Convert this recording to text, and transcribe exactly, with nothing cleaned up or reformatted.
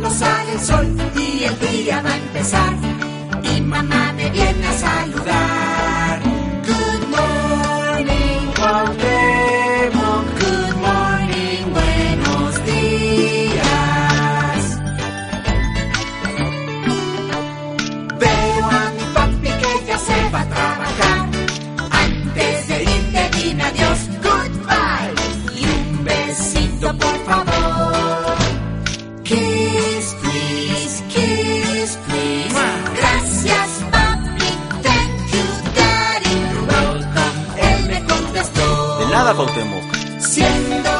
cuando sale el sol y el día va a empezar. Y mamá me viene a saludar. Good morning, Cuauhtémoc. Good morning, buenos días. Veo a mi papi que ya se va a trabajar. Antes de irte dime adiós, goodbye. Y un besito por favor. Kiss, please, kiss, please. Gracias, papi, thank you, daddy. You're welcome, él me contestó. De nada, Cuauhtémoc. Siendo